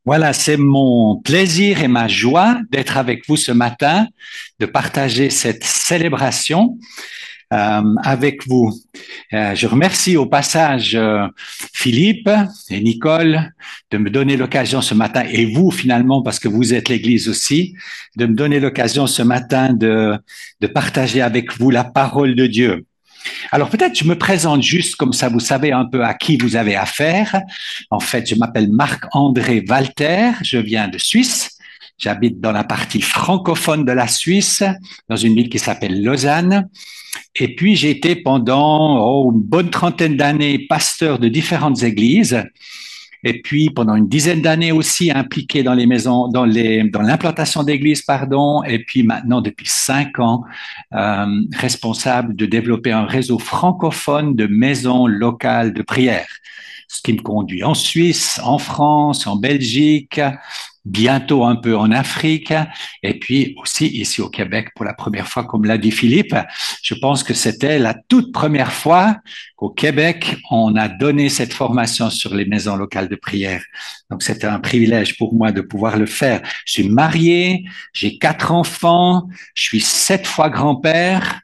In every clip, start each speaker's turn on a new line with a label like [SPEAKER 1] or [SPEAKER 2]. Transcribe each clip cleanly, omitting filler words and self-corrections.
[SPEAKER 1] Voilà, c'est mon plaisir et ma joie d'être avec vous ce matin, de partager cette célébration avec vous. Je remercie au passage Philippe et Nicole de me donner l'occasion ce matin, et vous finalement, parce que vous êtes l'Église aussi, de me donner l'occasion ce matin de partager avec vous la parole de Dieu. Alors peut-être je me présente juste comme ça, vous savez un peu à qui vous avez affaire. En fait, je m'appelle Marc-André Walter, je viens de Suisse. J'habite dans la partie francophone de la Suisse, dans une ville qui s'appelle Lausanne. Et puis j'ai été pendant une bonne trentaine d'années pasteur de différentes églises. Et puis pendant une dizaine d'années aussi impliqué dans les maisons, dans l'implantation d'églises, pardon. Et puis maintenant depuis 5 ans, responsable de développer un réseau francophone de maisons locales de prière. Ce qui me conduit en Suisse, en France, en Belgique, bientôt un peu en Afrique, et puis aussi ici au Québec pour la première fois, comme l'a dit Philippe. Je pense que c'était la toute première fois qu'au Québec, on a donné cette formation sur les maisons locales de prière. Donc, c'était un privilège pour moi de pouvoir le faire. Je suis marié, j'ai 4 enfants, je suis 7 fois grand-père.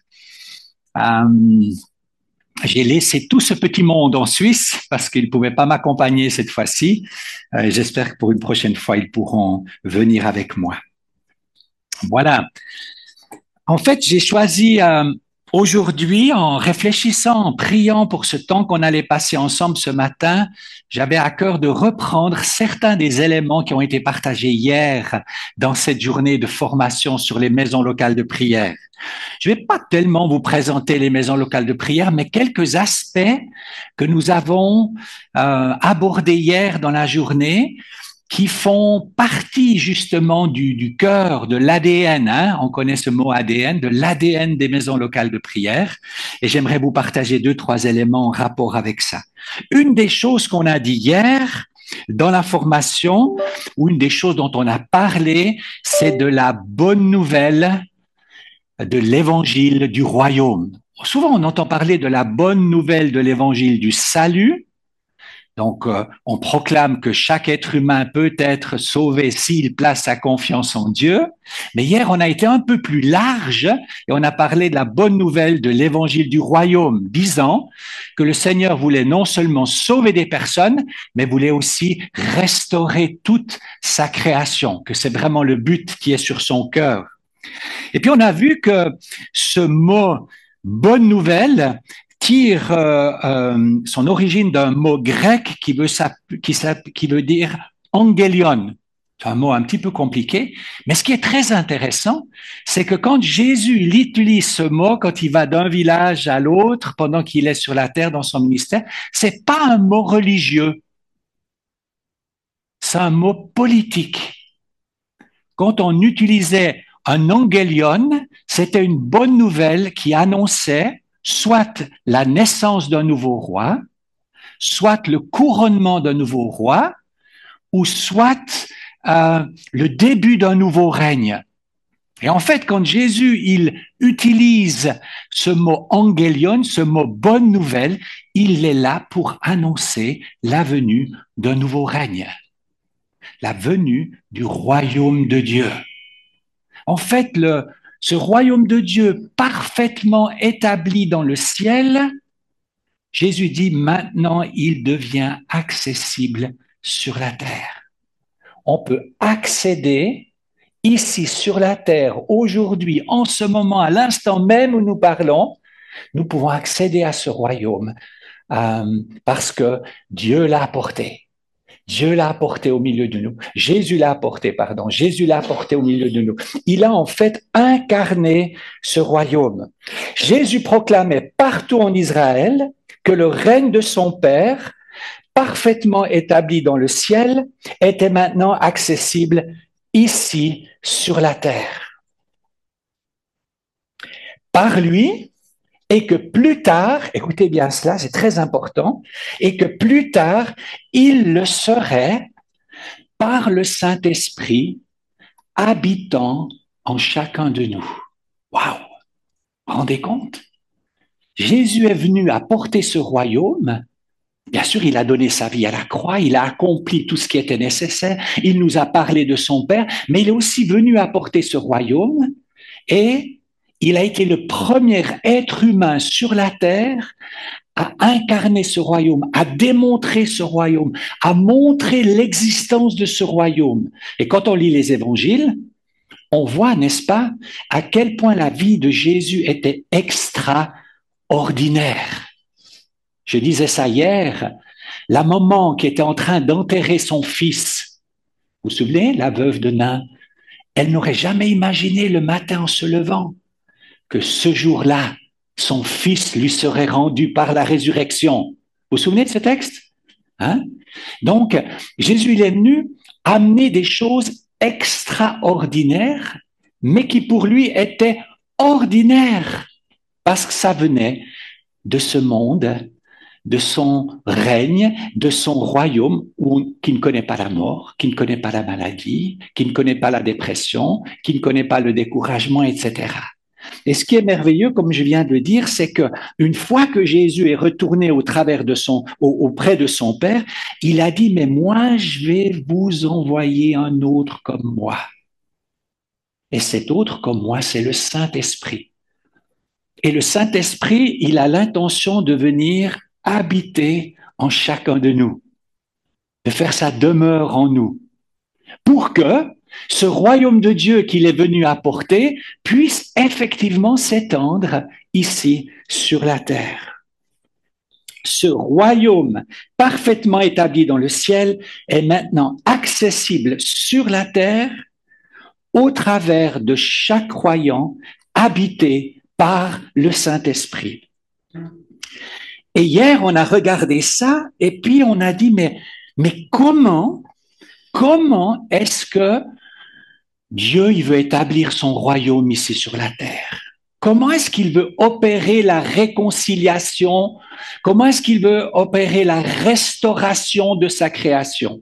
[SPEAKER 1] Euh, j'ai laissé tout ce petit monde en Suisse parce qu'ils ne pouvaient pas m'accompagner cette fois-ci. J'espère que pour une prochaine fois, ils pourront venir avec moi. Voilà. En fait, j'ai choisi aujourd'hui, en réfléchissant, en priant pour ce temps qu'on allait passer ensemble ce matin, j'avais à cœur de reprendre certains des éléments qui ont été partagés hier dans cette journée de formation sur les maisons locales de prière. Je ne vais pas tellement vous présenter les maisons locales de prière, mais quelques aspects que nous avons abordés hier dans la journée qui font partie justement du cœur, de l'ADN, hein, on connaît ce mot ADN, de l'ADN des maisons locales de prière, et j'aimerais vous partager 2, 3 éléments en rapport avec ça. Une des choses qu'on a dit hier dans la formation, ou une des choses dont on a parlé, c'est de la bonne nouvelle de l'évangile du royaume. Souvent, on entend parler de la bonne nouvelle de l'évangile du salut. Donc, on proclame que chaque être humain peut être sauvé s'il place sa confiance en Dieu. Mais hier, on a été un peu plus large et on a parlé de la bonne nouvelle de l'évangile du royaume, disant que le Seigneur voulait non seulement sauver des personnes, mais voulait aussi restaurer toute sa création, que c'est vraiment le but qui est sur son cœur. Et puis on a vu que ce mot bonne nouvelle tire son origine d'un mot grec qui veut dire angelion. C'est un mot un petit peu compliqué, mais ce qui est très intéressant, c'est que quand Jésus il utilise ce mot, quand il va d'un village à l'autre, pendant qu'il est sur la terre dans son ministère, c'est pas un mot religieux, c'est un mot politique. Quand on utilisait un angelion, c'était une bonne nouvelle qui annonçait soit la naissance d'un nouveau roi, soit le couronnement d'un nouveau roi, ou soit le début d'un nouveau règne. Et en fait, quand Jésus il utilise ce mot angelion, ce mot bonne nouvelle, il est là pour annoncer la venue d'un nouveau règne, la venue du royaume de Dieu. En fait, ce royaume de Dieu parfaitement établi dans le ciel, Jésus dit maintenant il devient accessible sur la terre. On peut accéder ici sur la terre, aujourd'hui, en ce moment, à l'instant même où nous parlons, nous pouvons accéder à ce royaume parce que Dieu l'a apporté. Dieu l'a apporté au milieu de nous. Jésus l'a apporté, pardon. Jésus l'a apporté au milieu de nous. Il a en fait incarné ce royaume. Jésus proclamait partout en Israël que le règne de son Père, parfaitement établi dans le ciel, était maintenant accessible ici sur la terre. Par lui, et que plus tard, écoutez bien cela, c'est très important, et que plus tard, il le serait par le Saint-Esprit habitant en chacun de nous. Waouh! Vous vous rendez compte? Jésus est venu apporter ce royaume Bien sûr, il a donné sa vie à la croix, il a accompli tout ce qui était nécessaire, il nous a parlé de son Père, mais il est aussi venu apporter ce royaume et il a été le premier être humain sur la terre à incarner ce royaume, à démontrer ce royaume, à montrer l'existence de ce royaume. Et quand on lit les évangiles, on voit, n'est-ce pas, à quel point la vie de Jésus était extraordinaire. Je disais ça hier, la maman qui était en train d'enterrer son fils, vous vous souvenez, la veuve de Nain, elle n'aurait jamais imaginé le matin en se levant que ce jour-là, son fils lui serait rendu par la résurrection. Vous vous souvenez de ce texte? Hein? Donc, Jésus, il est venu amener des choses extraordinaires, mais qui pour lui étaient ordinaires, parce que ça venait de ce monde, de son règne, de son royaume qui ne connaît pas la mort, qui ne connaît pas la maladie, qui ne connaît pas la dépression, qui ne connaît pas le découragement, etc. Et ce qui est merveilleux, comme je viens de le dire, c'est que une fois que Jésus est retourné auprès de son Père, il a dit, mais moi, je vais vous envoyer un autre comme moi. Et cet autre comme moi, c'est le Saint-Esprit. Et le Saint-Esprit, il a l'intention de venir habiter en chacun de nous, de faire sa demeure en nous, pour que ce royaume de Dieu qu'il est venu apporter puisse effectivement s'étendre ici sur la terre. Ce royaume parfaitement établi dans le ciel est maintenant accessible sur la terre au travers de chaque croyant habité par le Saint-Esprit. Et hier, on a regardé ça et puis on a dit, mais comment est-ce que Dieu, il veut établir son royaume ici sur la terre? Comment est-ce qu'il veut opérer la réconciliation? Comment est-ce qu'il veut opérer la restauration de sa création?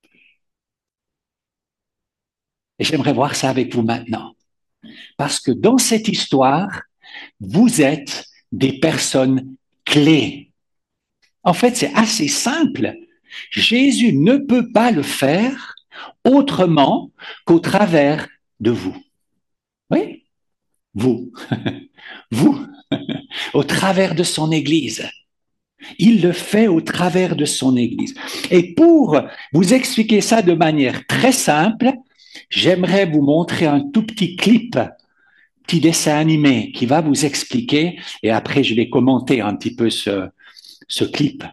[SPEAKER 1] Et j'aimerais voir ça avec vous maintenant. Parce que dans cette histoire, vous êtes des personnes clés. En fait, c'est assez simple. Jésus ne peut pas le faire autrement qu'au travers de vous. Oui, vous, vous, au travers de son Église. Il le fait au travers de son Église. Et pour vous expliquer ça de manière très simple, j'aimerais vous montrer un tout petit clip, petit dessin animé qui va vous expliquer, et après je vais commenter un petit peu ce clip.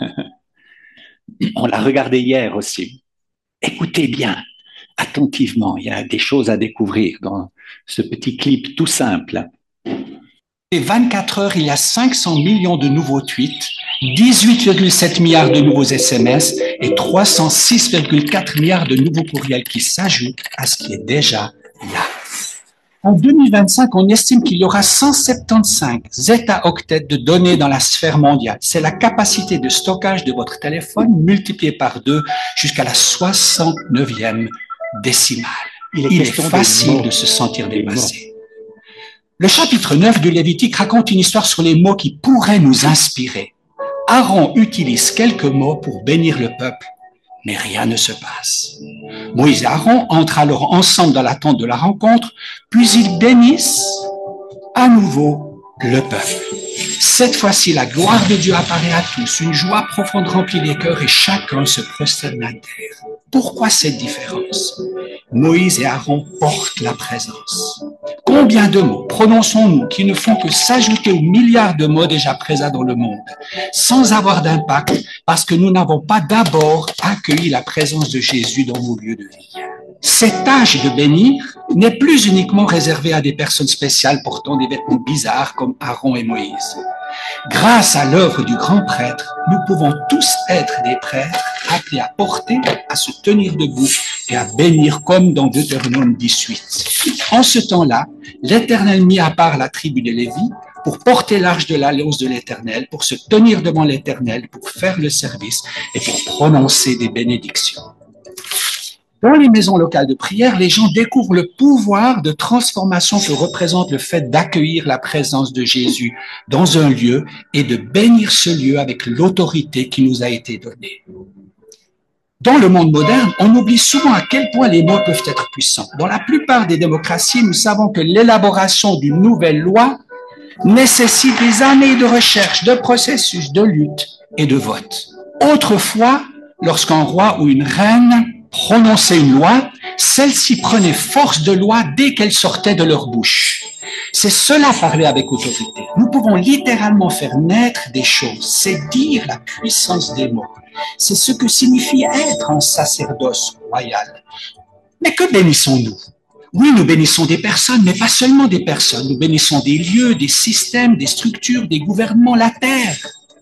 [SPEAKER 1] On l'a regardé hier aussi. Écoutez bien, attentivement, il y a des choses à découvrir dans ce petit clip tout simple. Et 24 heures, il y a 500 millions de nouveaux tweets, 18,7 milliards de nouveaux SMS et 306,4 milliards de nouveaux courriels qui s'ajoutent à ce qui est déjà là. En 2025, on estime qu'il y aura 175 zeta-octets de données dans la sphère mondiale. C'est la capacité de stockage de votre téléphone multipliée par 2 jusqu'à la 69e décimale. Il est facile de se sentir dépassé. Le chapitre 9 du Lévitique raconte une histoire sur les mots qui pourraient nous inspirer. Aaron utilise quelques mots pour bénir le peuple, mais rien ne se passe. Moïse et Aaron entrent alors ensemble dans la tente de la rencontre, puis ils bénissent à nouveau le peuple. Cette fois-ci, la gloire de Dieu apparaît à tous, une joie profonde remplit les cœurs et chacun se prosterne à terre. Pourquoi cette différence? Moïse et Aaron portent la présence. Combien de mots prononçons-nous qui ne font que s'ajouter aux milliards de mots déjà présents dans le monde, sans avoir d'impact, parce que nous n'avons pas d'abord accueilli la présence de Jésus dans nos lieux de vie. Cette tâche de bénir n'est plus uniquement réservée à des personnes spéciales portant des vêtements bizarres comme Aaron et Moïse. Grâce à l'œuvre du grand prêtre, nous pouvons tous être des prêtres appelés à porter, à se tenir debout et à bénir comme dans Deutéronome 18. En ce temps-là, l'Éternel mit à part la tribu de Lévi pour porter l'arche de l'alliance de l'Éternel, pour se tenir devant l'Éternel, pour faire le service et pour prononcer des bénédictions.
[SPEAKER 2] Dans les maisons locales de prière, les gens découvrent le pouvoir de transformation que représente le fait d'accueillir la présence de Jésus dans un lieu et de bénir ce lieu avec l'autorité qui nous a été donnée. Dans le monde moderne, on oublie souvent à quel point les mots peuvent être puissants. Dans la plupart des démocraties, nous savons que l'élaboration d'une nouvelle loi nécessite des années de recherche, de processus, de lutte et de vote. Autrefois, lorsqu'un roi ou une reine prononçait une loi, celle-ci prenait force de loi dès qu'elle sortait de leur bouche. C'est cela parler avec autorité. Nous pouvons littéralement faire naître des choses. C'est dire la puissance des mots. C'est ce que signifie être un sacerdoce royal. Mais que bénissons-nous? Oui, nous bénissons des personnes, mais pas seulement des personnes. Nous bénissons des lieux, des systèmes, des structures, des gouvernements, la terre.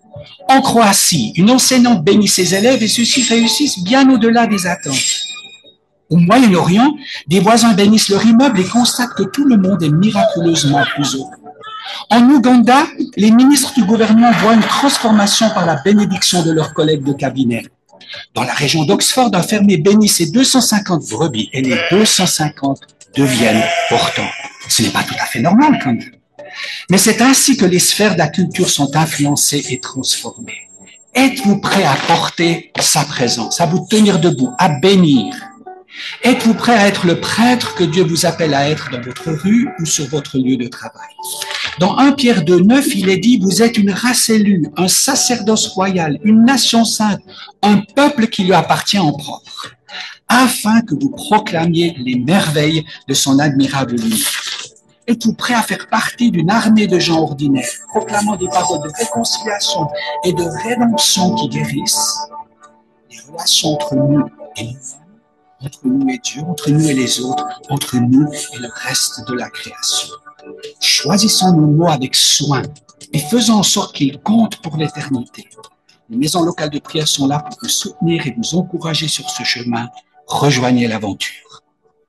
[SPEAKER 2] En Croatie, une enseignante bénit ses élèves et ceux-ci réussissent bien au-delà des attentes. Au Moyen-Orient, des voisins bénissent leur immeuble et constatent que tout le monde est miraculeusement plus heureux. En Ouganda, les ministres du gouvernement voient une transformation par la bénédiction de leurs collègues de cabinet. Dans la région d'Oxford, un fermier bénit ses 250 brebis et les 250 deviennent portants. Ce n'est pas tout à fait normal quand même. Mais c'est ainsi que les sphères de la culture sont influencées et transformées. Êtes-vous prêt à porter sa présence, à vous tenir debout, à bénir? Êtes-vous prêt à être le prêtre que Dieu vous appelle à être dans votre rue ou sur votre lieu de travail? Dans 1 Pierre 2,9, il est dit, vous êtes une race élue, un sacerdoce royal, une nation sainte, un peuple qui lui appartient en propre, afin que vous proclamiez les merveilles de son admirable lumière. Êtes-vous prêt à faire partie d'une armée de gens ordinaires, proclamant des paroles de réconciliation et de rédemption qui guérissent? Les relations entre nous et nous, entre nous et Dieu, entre nous et les autres, entre nous et le reste de la création. Choisissons nos mots avec soin et faisons en sorte qu'ils comptent pour l'éternité. Les maisons locales de prière sont là pour vous soutenir et vous encourager sur ce chemin. Rejoignez l'aventure.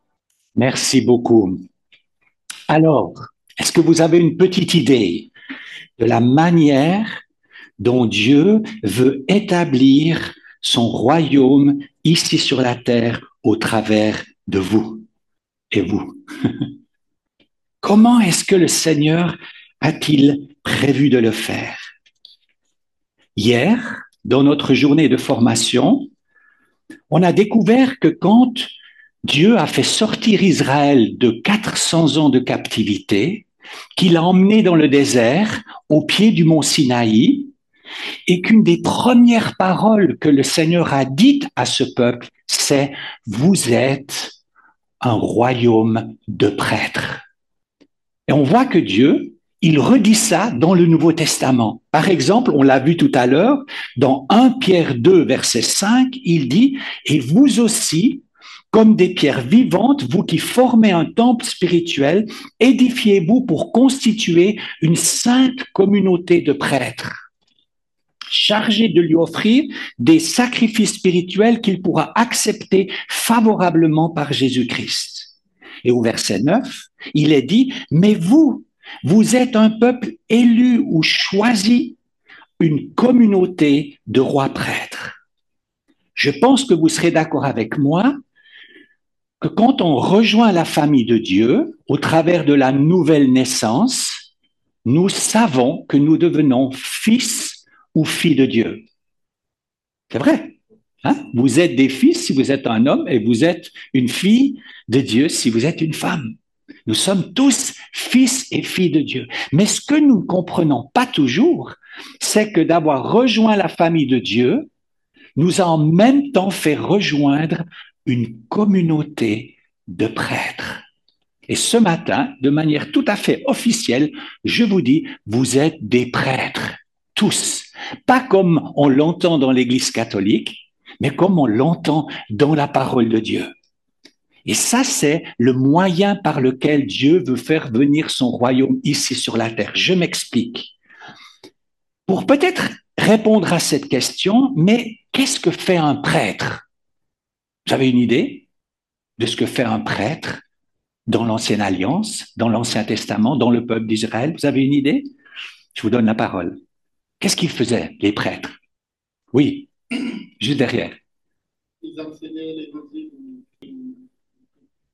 [SPEAKER 1] Merci beaucoup. Alors, est-ce que vous avez une petite idée de la manière dont Dieu veut établir son royaume ici sur la terre au travers de vous et vous? Comment est-ce que le Seigneur a-t-il prévu de le faire? Hier, dans notre journée de formation, on a découvert que quand Dieu a fait sortir Israël de 400 ans de captivité, qu'il a emmené dans le désert au pied du mont Sinaï, et qu'une des premières paroles que le Seigneur a dites à ce peuple, c'est « Vous êtes un royaume de prêtres ». Et on voit que Dieu, il redit ça dans le Nouveau Testament. Par exemple, on l'a vu tout à l'heure, dans 1 Pierre 2, verset 5, il dit « Et vous aussi, comme des pierres vivantes, vous qui formez un temple spirituel, édifiez-vous pour constituer une sainte communauté de prêtres, chargés de lui offrir des sacrifices spirituels qu'il pourra accepter favorablement par Jésus-Christ. » Et au verset 9, il est dit, mais vous êtes un peuple élu ou choisi, une communauté de rois prêtres. Je pense que vous serez d'accord avec moi que quand on rejoint la famille de Dieu au travers de la nouvelle naissance, nous savons que nous devenons fils ou filles de Dieu. C'est vrai. Hein? Vous êtes des fils si vous êtes un homme et vous êtes une fille de Dieu si vous êtes une femme. Nous sommes tous fils et filles de Dieu. Mais ce que nous ne comprenons pas toujours, c'est que d'avoir rejoint la famille de Dieu nous a en même temps fait rejoindre une communauté de prêtres. Et ce matin, de manière tout à fait officielle, je vous dis, vous êtes des prêtres, tous. Pas comme on l'entend dans l'Église catholique, mais comme on l'entend dans la parole de Dieu. Et ça, c'est le moyen par lequel Dieu veut faire venir son royaume ici sur la terre. Je m'explique. Pour peut-être répondre à cette question, mais qu'est-ce que fait un prêtre? Vous avez une idée de ce que fait un prêtre dans l'Ancienne Alliance, dans l'Ancien Testament, dans le peuple d'Israël? Vous avez une idée? Je vous donne la parole. Qu'est-ce qu'ils faisaient, les prêtres? Oui, juste derrière.
[SPEAKER 3] Ils enseignaient l'évangile.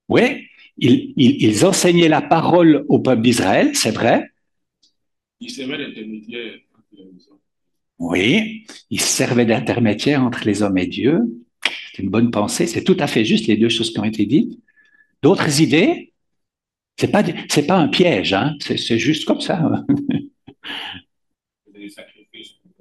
[SPEAKER 1] Oui, ils enseignaient la parole au peuple d'Israël, c'est vrai.
[SPEAKER 3] Ils servaient d'intermédiaire entre les hommes.
[SPEAKER 1] Oui, ils servaient d'intermédiaire entre les hommes et Dieu. C'est une bonne pensée, c'est tout à fait juste les deux choses qui ont été dites. D'autres idées? C'est pas un piège, hein? C'est juste comme ça.
[SPEAKER 3] Des sacrifices pour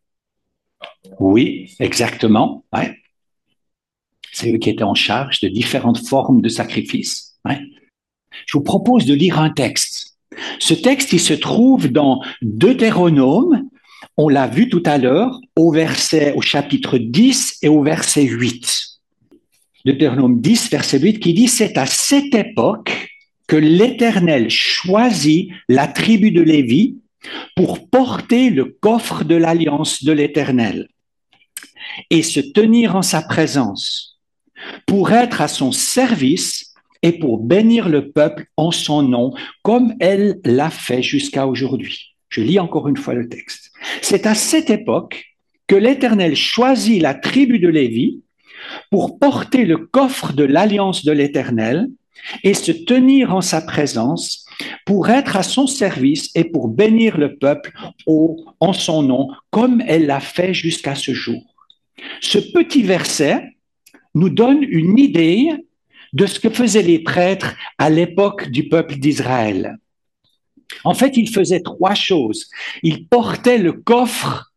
[SPEAKER 1] Oui, exactement. Ouais. C'est eux qui étaient en charge de différentes formes de sacrifices. Ouais. Je vous propose de lire un texte. Ce texte, il se trouve dans Deutéronome, on l'a vu tout à l'heure, au chapitre 10 et au verset 8. Deutéronome 10, verset 8, qui dit, c'est à cette époque que l'Éternel choisit la tribu de Lévi pour porter le coffre de l'alliance de l'Éternel et se tenir en sa présence, pour être à son service et pour bénir le peuple en son nom, comme elle l'a fait jusqu'à aujourd'hui. Je lis encore une fois le texte. C'est à cette époque que l'Éternel choisit la tribu de Lévi pour porter le coffre de l'alliance de l'Éternel et se tenir en sa présence pour être à son service et pour bénir le peuple en son nom, comme elle l'a fait jusqu'à ce jour. Ce petit verset nous donne une idée de ce que faisaient les prêtres à l'époque du peuple d'Israël. En fait, ils faisaient trois choses. Ils portaient le coffre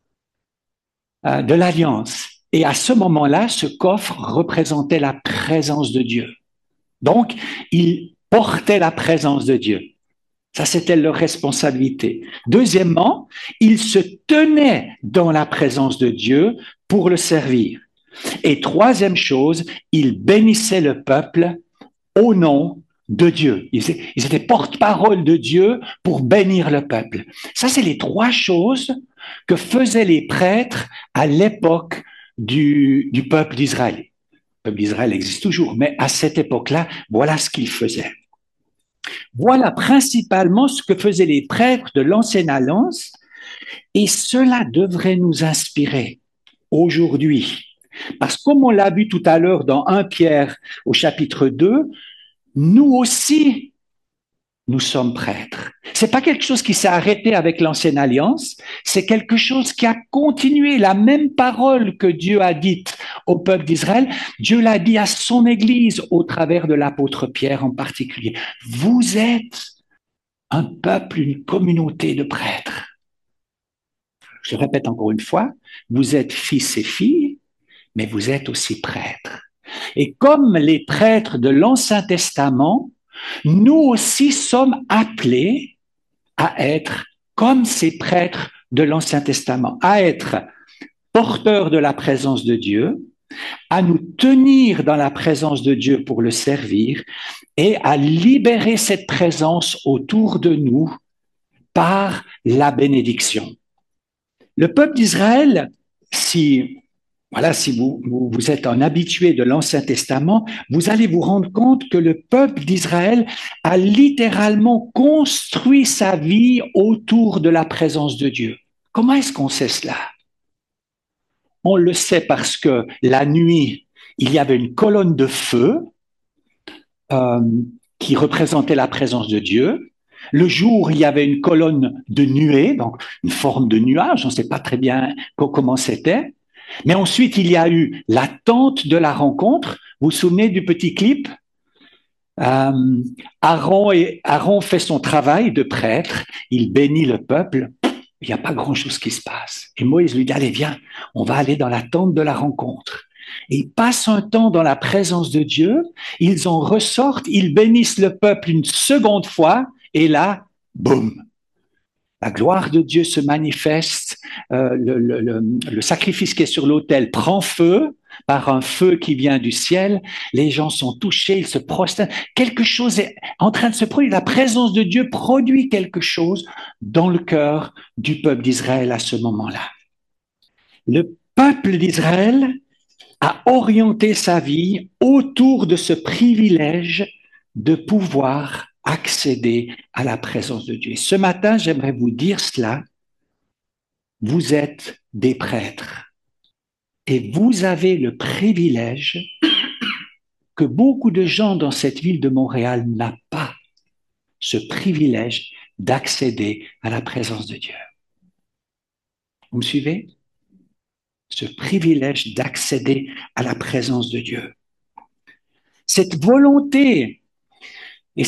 [SPEAKER 1] de l'alliance. Et à ce moment-là, ce coffre représentait la présence de Dieu. Donc, ils portaient la présence de Dieu. Ça, c'était leur responsabilité. Deuxièmement, ils se tenaient dans la présence de Dieu pour le servir. Et troisième chose, ils bénissaient le peuple au nom de Dieu. Ils étaient porte-parole de Dieu pour bénir le peuple. Ça, c'est les trois choses que faisaient les prêtres à l'époque du peuple d'Israël. Le peuple d'Israël existe toujours, mais à cette époque-là, voilà ce qu'ils faisaient. Voilà principalement ce que faisaient les prêtres de l'ancienne alliance, et cela devrait nous inspirer aujourd'hui. Parce que comme on l'a vu tout à l'heure dans 1 Pierre au chapitre 2, nous aussi, nous sommes prêtres. C'est pas quelque chose qui s'est arrêté avec l'ancienne alliance, c'est quelque chose qui a continué. La même parole que Dieu a dite au peuple d'Israël, Dieu l'a dit à son Église au travers de l'apôtre Pierre en particulier. Vous êtes un peuple, une communauté de prêtres. Je répète encore une fois, vous êtes fils et filles, mais vous êtes aussi prêtres. Et comme les prêtres de l'Ancien Testament, nous aussi sommes appelés à être comme ces prêtres de l'Ancien Testament, à être porteurs de la présence de Dieu, à nous tenir dans la présence de Dieu pour le servir et à libérer cette présence autour de nous par la bénédiction. Le peuple d'Israël, si vous êtes un habitué de l'Ancien Testament, vous allez vous rendre compte que le peuple d'Israël a littéralement construit sa vie autour de la présence de Dieu. Comment est-ce qu'on sait cela? On le sait parce que la nuit, il y avait une colonne de feu euh, qui représentait la présence de Dieu. Le jour, il y avait une colonne de nuée, donc une forme de nuage, on ne sait pas très bien comment c'était. Mais ensuite, il y a eu la tente de la rencontre. Vous vous souvenez du petit clip? Aaron fait son travail de prêtre, il bénit le peuple. Il n'y a pas grand-chose qui se passe. Et Moïse lui dit, allez, viens, on va aller dans la tente de la rencontre. Et ils passent un temps dans la présence de Dieu, ils en ressortent, ils bénissent le peuple une seconde fois, et là, boum, la gloire de Dieu se manifeste, le sacrifice qui est sur l'autel prend feu par un feu qui vient du ciel, les gens sont touchés, ils se prosternent, quelque chose est en train de se produire, la présence de Dieu produit quelque chose dans le cœur du peuple d'Israël à ce moment-là. Le peuple d'Israël a orienté sa vie autour de ce privilège de pouvoir accéder à la présence de Dieu. Et ce matin, j'aimerais vous dire cela. Vous êtes des prêtres et vous avez le privilège que beaucoup de gens dans cette ville de Montréal n'ont pas ce privilège d'accéder à la présence de Dieu. Vous me suivez? Ce privilège d'accéder à la présence de Dieu. Cette volonté, et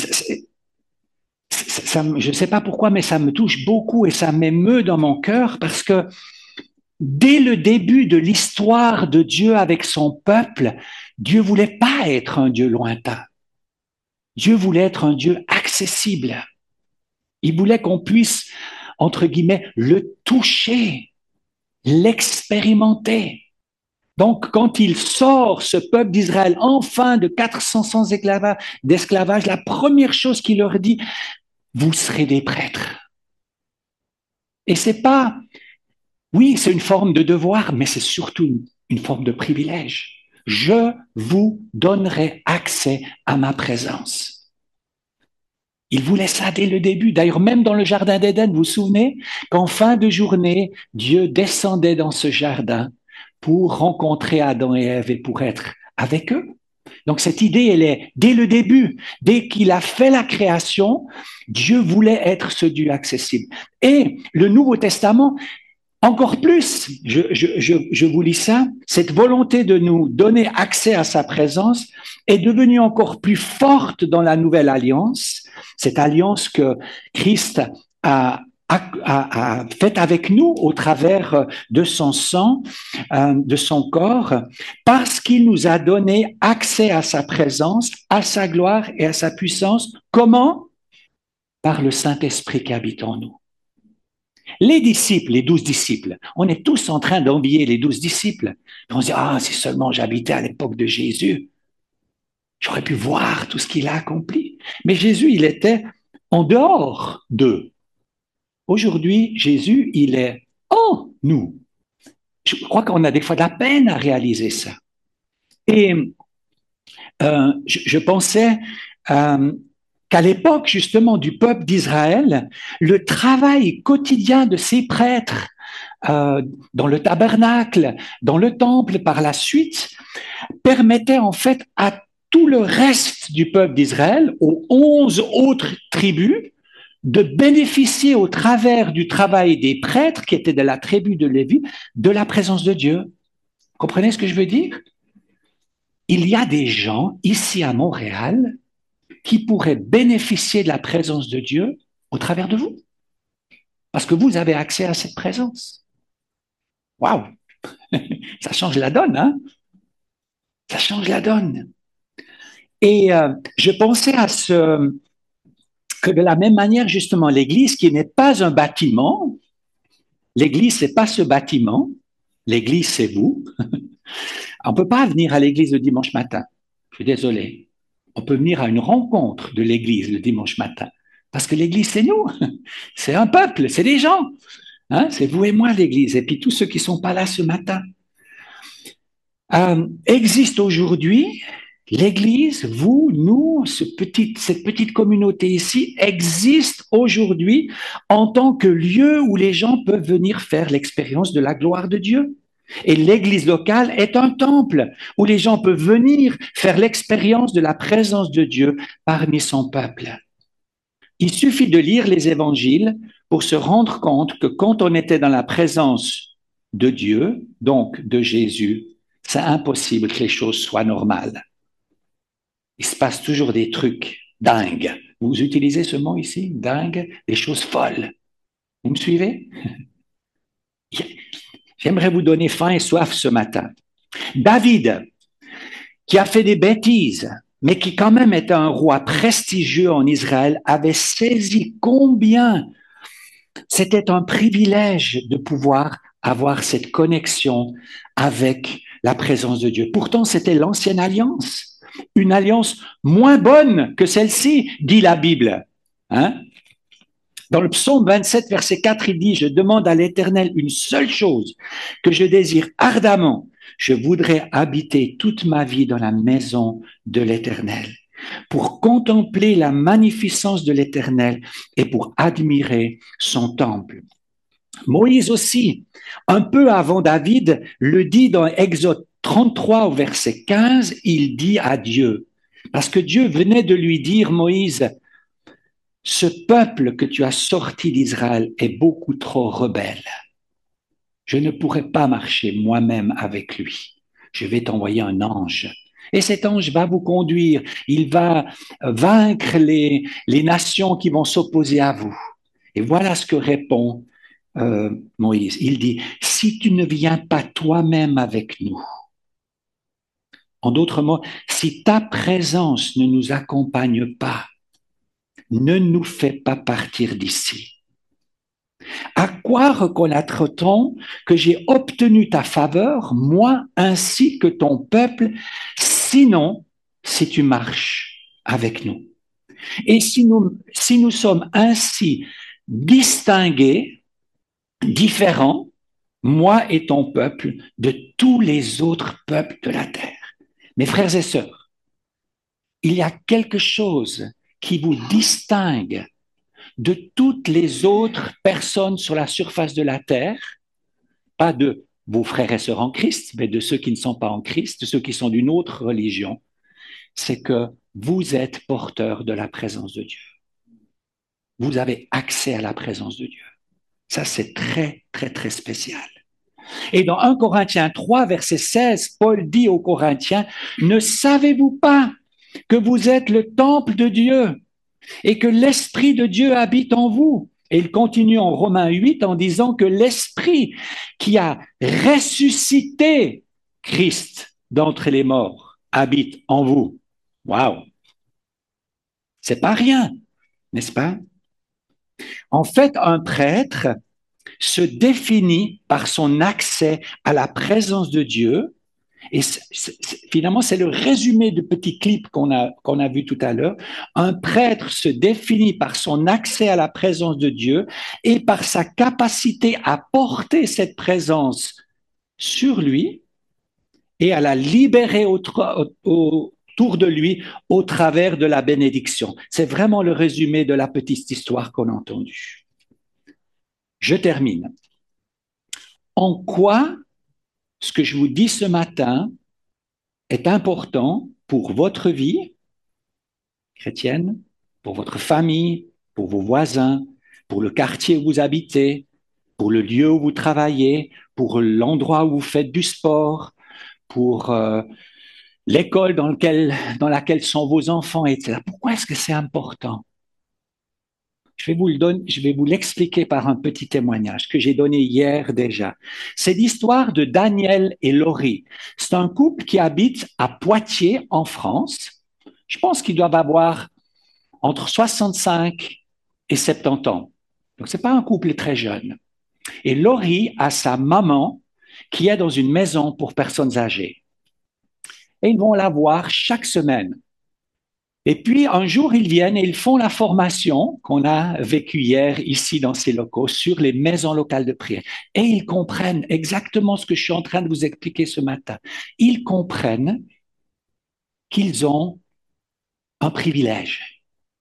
[SPEAKER 1] je ne sais pas pourquoi, mais ça me touche beaucoup et ça m'émeut dans mon cœur parce que dès le début de l'histoire de Dieu avec son peuple, Dieu voulait pas être un Dieu lointain. Dieu voulait être un Dieu accessible. Il voulait qu'on puisse, entre guillemets, le toucher, l'expérimenter. Donc, quand il sort ce peuple d'Israël enfin de 400 ans d'esclavage, la première chose qu'il leur dit, vous serez des prêtres. Et c'est pas, oui, c'est une forme de devoir, mais c'est surtout une forme de privilège. Je vous donnerai accès à ma présence. Il voulait ça dès le début. D'ailleurs, même dans le jardin d'Éden, vous vous souvenez qu'en fin de journée, Dieu descendait dans ce jardin pour rencontrer Adam et Ève et pour être avec eux. Donc cette idée, elle est dès le début, dès qu'il a fait la création, Dieu voulait être ce Dieu accessible. Et le Nouveau Testament, encore plus, je vous lis ça, cette volonté de nous donner accès à sa présence est devenue encore plus forte dans la nouvelle alliance, cette alliance que Christ a faite avec nous au travers de son sang, de son corps, parce qu'il nous a donné accès à sa présence, à sa gloire et à sa puissance. Comment? Par le Saint-Esprit qui habite en nous. Les disciples, les 12 disciples, on est tous en train d'envier les 12 disciples. On se dit, si seulement j'habitais à l'époque de Jésus, j'aurais pu voir tout ce qu'il a accompli. Mais Jésus, il était en dehors d'eux. Aujourd'hui, Jésus, il est en nous. Je crois qu'on a des fois de la peine à réaliser ça. Et je pensais qu'à l'époque justement du peuple d'Israël, le travail quotidien de ces prêtres dans le tabernacle, dans le temple par la suite, permettait en fait à tout le reste du peuple d'Israël, aux 11 autres tribus, de bénéficier au travers du travail des prêtres qui étaient de la tribu de Lévi, de la présence de Dieu. Vous comprenez ce que je veux dire? Il y a des gens ici à Montréal qui pourraient bénéficier de la présence de Dieu au travers de vous. Parce que vous avez accès à cette présence. Waouh! Ça change la donne, hein? Ça change la donne. Et je pensais à que de la même manière, justement, l'Église, qui n'est pas un bâtiment, l'Église, c'est pas ce bâtiment, l'Église, c'est vous. On ne peut pas venir à l'Église le dimanche matin. Je suis désolé. On peut venir à une rencontre de l'Église le dimanche matin. Parce que l'Église, c'est nous. C'est un peuple, c'est des gens. Hein? C'est vous et moi, l'Église. Et puis tous ceux qui ne sont pas là ce matin. Existe aujourd'hui, l'Église, vous, nous, cette petite communauté ici, existe aujourd'hui en tant que lieu où les gens peuvent venir faire l'expérience de la gloire de Dieu. Et l'église locale est un temple où les gens peuvent venir faire l'expérience de la présence de Dieu parmi son peuple. Il suffit de lire les évangiles pour se rendre compte que quand on était dans la présence de Dieu, donc de Jésus, c'est impossible que les choses soient normales. Il se passe toujours des trucs dingues. Vous utilisez ce mot ici, dingue, des choses folles. Vous me suivez? J'aimerais vous donner faim et soif ce matin. David, qui a fait des bêtises, mais qui quand même était un roi prestigieux en Israël, avait saisi combien c'était un privilège de pouvoir avoir cette connexion avec la présence de Dieu. Pourtant, c'était l'ancienne alliance, une alliance moins bonne que celle-ci, dit la Bible. Hein? Dans le psaume 27, verset 4, il dit, « Je demande à l'Éternel une seule chose que je désire ardemment. Je voudrais habiter toute ma vie dans la maison de l'Éternel pour contempler la magnificence de l'Éternel et pour admirer son temple. » Moïse aussi, un peu avant David, le dit dans Exode 33 au verset 15, il dit à Dieu, parce que Dieu venait de lui dire, Moïse, ce peuple que tu as sorti d'Israël est beaucoup trop rebelle. Je ne pourrai pas marcher moi-même avec lui. Je vais t'envoyer un ange. Et cet ange va vous conduire. Il va vaincre les nations qui vont s'opposer à vous. Et voilà ce que répond Moïse. Il dit, si tu ne viens pas toi-même avec nous, en d'autres mots, si ta présence ne nous accompagne pas, ne nous fais pas partir d'ici. À quoi reconnaîtra-t-on que j'ai obtenu ta faveur, moi ainsi que ton peuple, sinon si tu marches avec nous? Et si nous sommes ainsi distingués, différents, moi et ton peuple, de tous les autres peuples de la terre. Mes frères et sœurs, il y a quelque chose qui vous distingue de toutes les autres personnes sur la surface de la terre, pas de vos frères et sœurs en Christ, mais de ceux qui ne sont pas en Christ, de ceux qui sont d'une autre religion, c'est que vous êtes porteurs de la présence de Dieu. Vous avez accès à la présence de Dieu. Ça, c'est très, très, très spécial. Et dans 1 Corinthiens 3, verset 16, Paul dit aux Corinthiens, ne savez-vous pas que vous êtes le temple de Dieu et que l'Esprit de Dieu habite en vous? Et il continue en Romains 8 en disant que l'Esprit qui a ressuscité Christ d'entre les morts habite en vous. Waouh! C'est pas rien, n'est-ce pas? En fait, un prêtre se définit par son accès à la présence de Dieu. Et finalement, c'est le résumé du petit clip qu'on a vu tout à l'heure. Un prêtre se définit par son accès à la présence de Dieu et par sa capacité à porter cette présence sur lui et à la libérer autour de lui au travers de la bénédiction. C'est vraiment le résumé de la petite histoire qu'on a entendue. Je termine. En quoi ce que je vous dis ce matin est important pour votre vie chrétienne, pour votre famille, pour vos voisins, pour le quartier où vous habitez, pour le lieu où vous travaillez, pour l'endroit où vous faites du sport, pour l'école dans laquelle sont vos enfants, etc. Pourquoi est-ce que c'est important? Je vais vous l'expliquer par un petit témoignage que j'ai donné hier déjà. C'est l'histoire de Daniel et Laurie. C'est un couple qui habite à Poitiers, en France. Je pense qu'ils doivent avoir entre 65 et 70 ans. Donc, c'est pas un couple très jeune. Et Laurie a sa maman qui est dans une maison pour personnes âgées. Et ils vont la voir chaque semaine. Et puis, un jour, ils viennent et ils font la formation qu'on a vécue hier ici dans ces locaux sur les maisons locales de prière. Et ils comprennent exactement ce que je suis en train de vous expliquer ce matin. Ils comprennent qu'ils ont un privilège.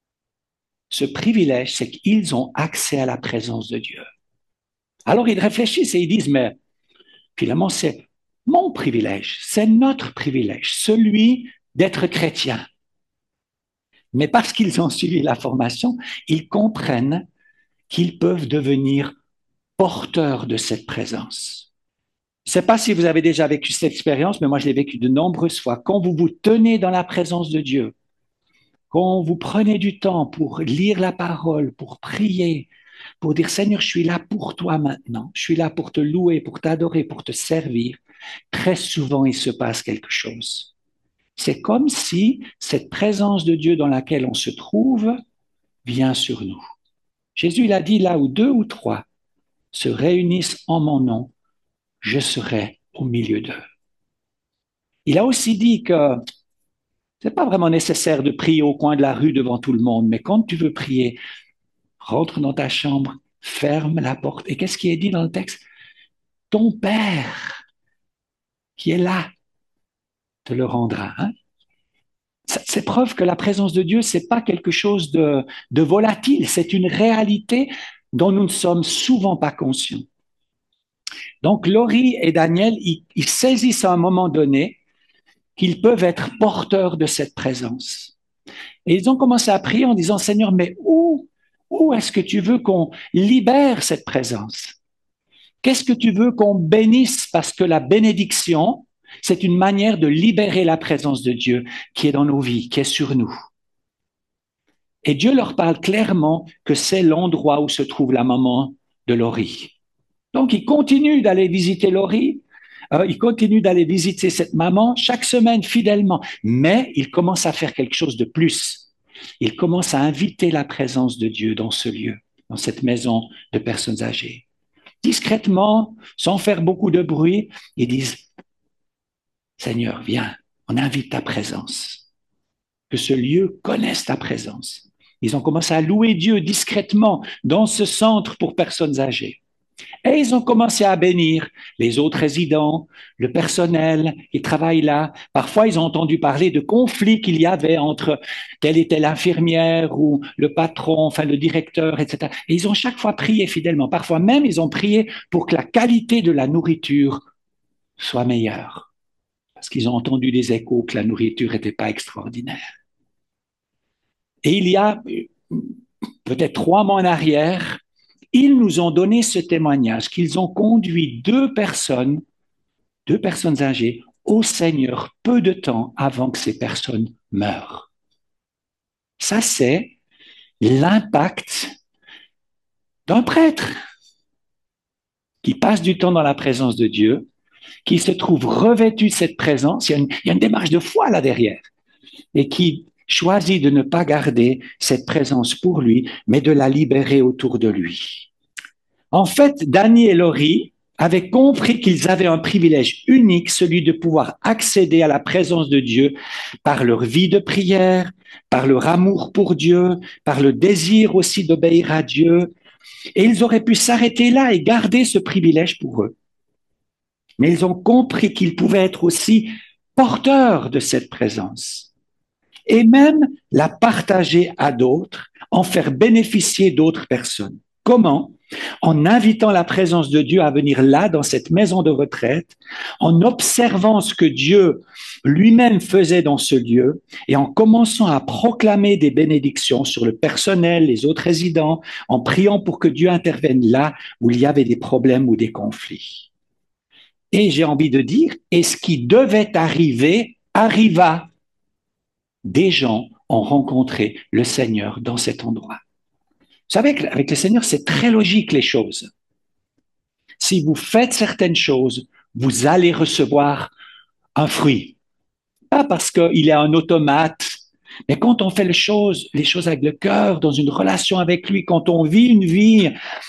[SPEAKER 1] Ce privilège, c'est qu'ils ont accès à la présence de Dieu. Alors, ils réfléchissent et ils disent, mais finalement, c'est mon privilège, c'est notre privilège, celui d'être chrétien. Mais parce qu'ils ont suivi la formation, ils comprennent qu'ils peuvent devenir porteurs de cette présence. Je ne sais pas si vous avez déjà vécu cette expérience, mais moi je l'ai vécu de nombreuses fois. Quand vous vous tenez dans la présence de Dieu, quand vous prenez du temps pour lire la parole, pour prier, pour dire Seigneur, je suis là pour toi maintenant, je suis là pour te louer, pour t'adorer, pour te servir, très souvent il se passe quelque chose. C'est comme si cette présence de Dieu dans laquelle on se trouve vient sur nous. Jésus il a dit là où 2 ou 3 se réunissent en mon nom, je serai au milieu d'eux. Il a aussi dit que c'est pas vraiment nécessaire de prier au coin de la rue devant tout le monde, mais quand tu veux prier, rentre dans ta chambre, ferme la porte. Et qu'est-ce qui est dit dans le texte? Ton Père qui est là te le rendra. Hein? C'est preuve que la présence de Dieu, c'est pas quelque chose de volatile, c'est une réalité dont nous ne sommes souvent pas conscients. Donc, Laurie et Daniel, ils saisissent à un moment donné qu'ils peuvent être porteurs de cette présence. Et ils ont commencé à prier en disant, Seigneur, mais où est-ce que tu veux qu'on libère cette présence? Qu'est-ce que tu veux qu'on bénisse? Parce que la bénédiction, c'est une manière de libérer la présence de Dieu qui est dans nos vies, qui est sur nous. Et Dieu leur parle clairement que c'est l'endroit où se trouve la maman de Laurie. Donc, ils continuent d'aller visiter Laurie, ils continuent d'aller visiter cette maman chaque semaine fidèlement, mais ils commencent à faire quelque chose de plus. Ils commencent à inviter la présence de Dieu dans ce lieu, dans cette maison de personnes âgées. Discrètement, sans faire beaucoup de bruit, ils disent, Seigneur, viens, on invite ta présence. Que ce lieu connaisse ta présence. Ils ont commencé à louer Dieu discrètement dans ce centre pour personnes âgées. Et ils ont commencé à bénir les autres résidents, le personnel qui travaille là. Parfois, ils ont entendu parler de conflits qu'il y avait entre telle et telle infirmière ou le patron, enfin le directeur, etc. Et ils ont chaque fois prié fidèlement. Parfois même, ils ont prié pour que la qualité de la nourriture soit meilleure. Parce qu'ils ont entendu des échos que la nourriture n'était pas extraordinaire. Et il y a peut-être 3 mois en arrière, ils nous ont donné ce témoignage qu'ils ont conduit deux personnes âgées, au Seigneur peu de temps avant que ces personnes meurent. Ça, c'est l'impact d'un prêtre qui passe du temps dans la présence de Dieu, qui se trouve revêtu de cette présence. Il y a une démarche de foi là derrière, et qui choisit de ne pas garder cette présence pour lui, mais de la libérer autour de lui. En fait, Danny et Laurie avaient compris qu'ils avaient un privilège unique, celui de pouvoir accéder à la présence de Dieu par leur vie de prière, par leur amour pour Dieu, par le désir aussi d'obéir à Dieu. Et ils auraient pu s'arrêter là et garder ce privilège pour eux. Mais ils ont compris qu'ils pouvaient être aussi porteurs de cette présence et même la partager à d'autres, en faire bénéficier d'autres personnes. Comment? En invitant la présence de Dieu à venir là, dans cette maison de retraite, en observant ce que Dieu lui-même faisait dans ce lieu et en commençant à proclamer des bénédictions sur le personnel, les autres résidents, en priant pour que Dieu intervienne là où il y avait des problèmes ou des conflits. Et j'ai envie de dire, et ce qui devait arriver, arriva. Des gens ont rencontré le Seigneur dans cet endroit. Vous savez qu'avec le Seigneur, c'est très logique les choses. Si vous faites certaines choses, vous allez recevoir un fruit. Pas parce qu'il est un automate, mais quand on fait les choses avec le cœur, dans une relation avec lui, quand on vit une vie,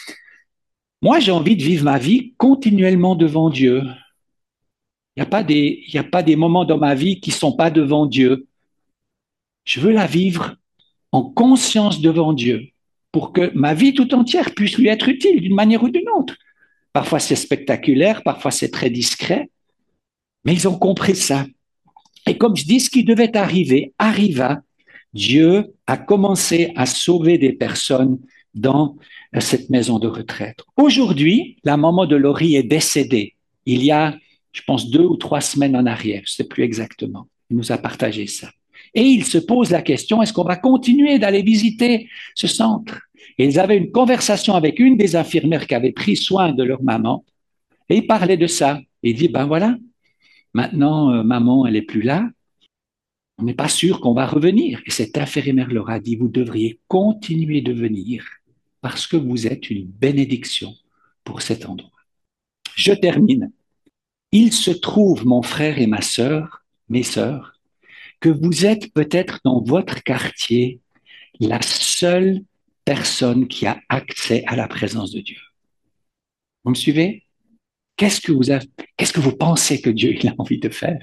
[SPEAKER 1] moi j'ai envie de vivre ma vie continuellement devant Dieu. Il n'y a pas des moments dans ma vie qui ne sont pas devant Dieu. Je veux la vivre en conscience devant Dieu pour que ma vie tout entière puisse lui être utile d'une manière ou d'une autre. Parfois c'est spectaculaire, parfois c'est très discret, mais ils ont compris ça. Et comme je dis, ce qui devait arriver, arriva. Dieu a commencé à sauver des personnes dans cette maison de retraite. Aujourd'hui, la maman de Laurie est décédée. Il y a, je pense, 2 ou 3 semaines en arrière, je ne sais plus exactement. Il nous a partagé ça. Et il se pose la question, est-ce qu'on va continuer d'aller visiter ce centre? Et ils avaient une conversation avec une des infirmières qui avait pris soin de leur maman, et il parlait de ça. Et il dit, ben voilà, maintenant, maman, elle n'est plus là, on n'est pas sûr qu'on va revenir. Et cette infirmière leur a dit, vous devriez continuer de venir parce que vous êtes une bénédiction pour cet endroit. Je termine. Il se trouve, mon frère et ma sœur, mes sœurs, que vous êtes peut-être dans votre quartier la seule personne qui a accès à la présence de Dieu. Vous me suivez? Qu'est-ce que vous pensez que Dieu il a envie de faire?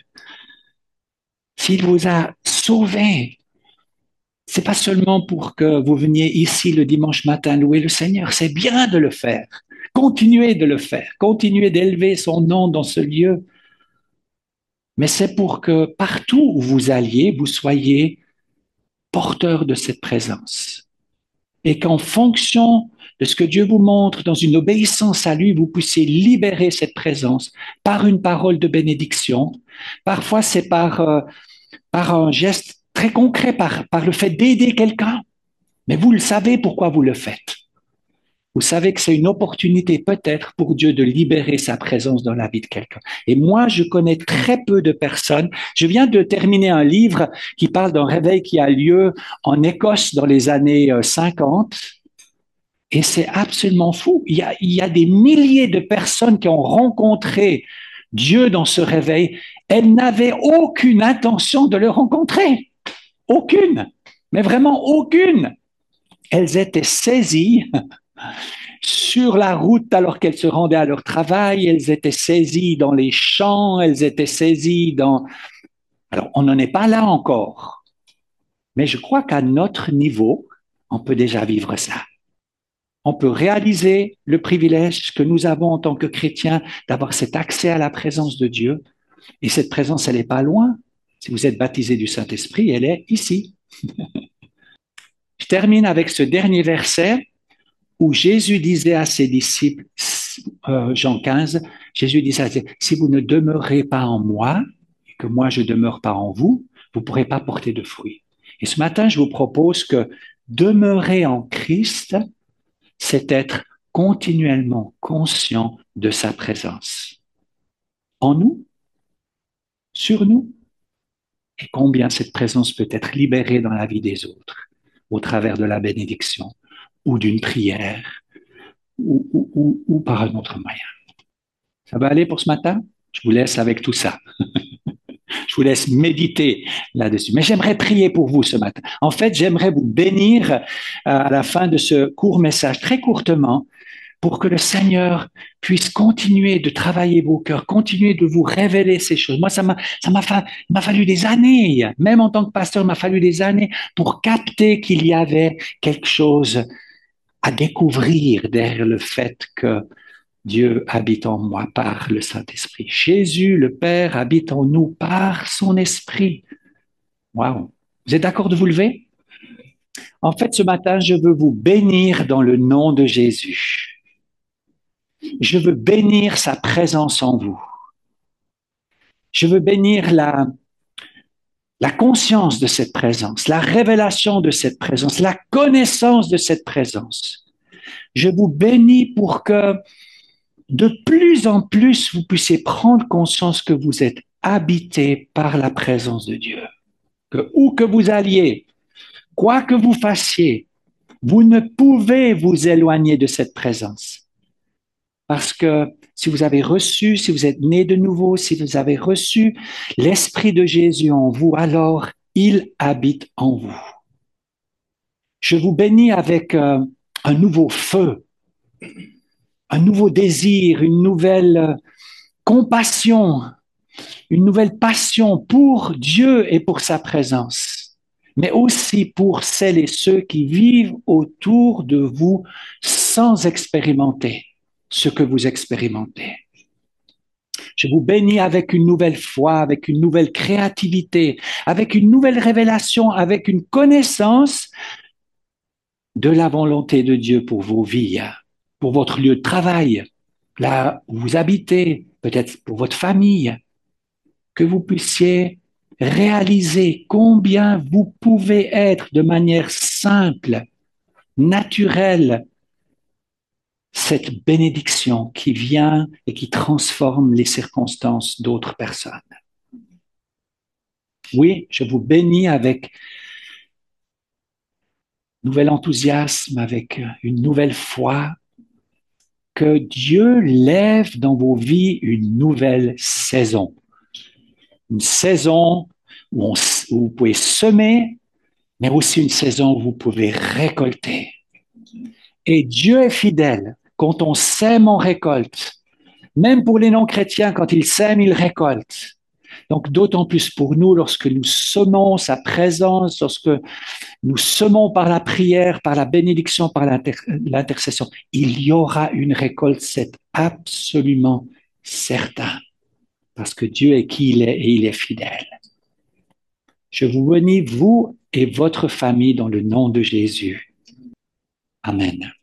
[SPEAKER 1] S'il vous a sauvé, c'est pas seulement pour que vous veniez ici le dimanche matin louer le Seigneur, c'est bien de le faire. Continuez de le faire, continuez d'élever son nom dans ce lieu. Mais c'est pour que partout où vous alliez, vous soyez porteur de cette présence. Et qu'en fonction de ce que Dieu vous montre dans une obéissance à lui, vous puissiez libérer cette présence par une parole de bénédiction. Parfois, c'est par un geste très concret, par le fait d'aider quelqu'un. Mais vous le savez pourquoi vous le faites. Vous savez que c'est une opportunité peut-être pour Dieu de libérer sa présence dans la vie de quelqu'un. Et moi, je connais très peu de personnes. Je viens de terminer un livre qui parle d'un réveil qui a lieu en Écosse dans les années 50. Et c'est absolument fou. Il y a des milliers de personnes qui ont rencontré Dieu dans ce réveil. Elles n'avaient aucune intention de le rencontrer. Aucune. Mais vraiment aucune. Elles étaient saisies sur la route alors qu'elles se rendaient à leur travail, elles étaient saisies dans les champs, elles étaient saisies dans... Alors, on n'en est pas là encore, mais je crois qu'à notre niveau, on peut déjà vivre ça. On peut réaliser le privilège que nous avons en tant que chrétiens d'avoir cet accès à la présence de Dieu. Et cette présence, elle n'est pas loin. Si vous êtes baptisé du Saint-Esprit, elle est ici. Je termine avec ce dernier verset où Jésus disait à ses disciples, Jean 15, Jésus disait à ses disciples, si vous ne demeurez pas en moi, et que moi je demeure pas en vous, vous ne pourrez pas porter de fruits. Et ce matin, je vous propose que demeurer en Christ, c'est être continuellement conscient de sa présence. En nous, sur nous, et combien cette présence peut être libérée dans la vie des autres, au travers de la bénédiction, ou d'une prière, ou par un autre moyen. Ça va aller pour ce matin? Je vous laisse avec tout ça. Je vous laisse méditer là-dessus. Mais j'aimerais prier pour vous ce matin. En fait, j'aimerais vous bénir à la fin de ce court message, très courtement, pour que le Seigneur puisse continuer de travailler vos cœurs, continuer de vous révéler ces choses. Moi, il m'a fallu des années, même en tant que pasteur, il m'a fallu des années pour capter qu'il y avait quelque chose à découvrir derrière le fait que Dieu habite en moi par le Saint-Esprit. Jésus, le Père, habite en nous par son Esprit. Waouh! Vous êtes d'accord de vous lever? En fait, ce matin, je veux vous bénir dans le nom de Jésus. Je veux bénir sa présence en vous. Je veux bénir la conscience de cette présence, la révélation de cette présence, la connaissance de cette présence. Je vous bénis pour que de plus en plus vous puissiez prendre conscience que vous êtes habité par la présence de Dieu. Que où que vous alliez, quoi que vous fassiez, vous ne pouvez vous éloigner de cette présence. Parce que si vous avez reçu, si vous êtes né de nouveau, si vous avez reçu l'Esprit de Jésus en vous, alors il habite en vous. Je vous bénis avec un nouveau feu, un nouveau désir, une nouvelle compassion, une nouvelle passion pour Dieu et pour sa présence, mais aussi pour celles et ceux qui vivent autour de vous sans expérimenter ce que vous expérimentez. Je vous bénis avec une nouvelle foi, avec une nouvelle créativité, avec une nouvelle révélation, avec une connaissance de la volonté de Dieu pour vos vies, pour votre lieu de travail, là où vous habitez, peut-être pour votre famille, que vous puissiez réaliser combien vous pouvez être de manière simple, naturelle, cette bénédiction qui vient et qui transforme les circonstances d'autres personnes. Oui, je vous bénis avec nouvel enthousiasme, avec une nouvelle foi, que Dieu lève dans vos vies une nouvelle saison. Une saison où vous pouvez semer, mais aussi une saison où vous pouvez récolter. Et Dieu est fidèle. Quand on sème, on récolte. Même pour les non-chrétiens, quand ils sèment, ils récoltent. Donc, d'autant plus pour nous, lorsque nous semons sa présence, lorsque nous semons par la prière, par la bénédiction, par l'intercession, il y aura une récolte, c'est absolument certain. Parce que Dieu est qui il est et il est fidèle. Je vous bénis, vous et votre famille, dans le nom de Jésus. Amen.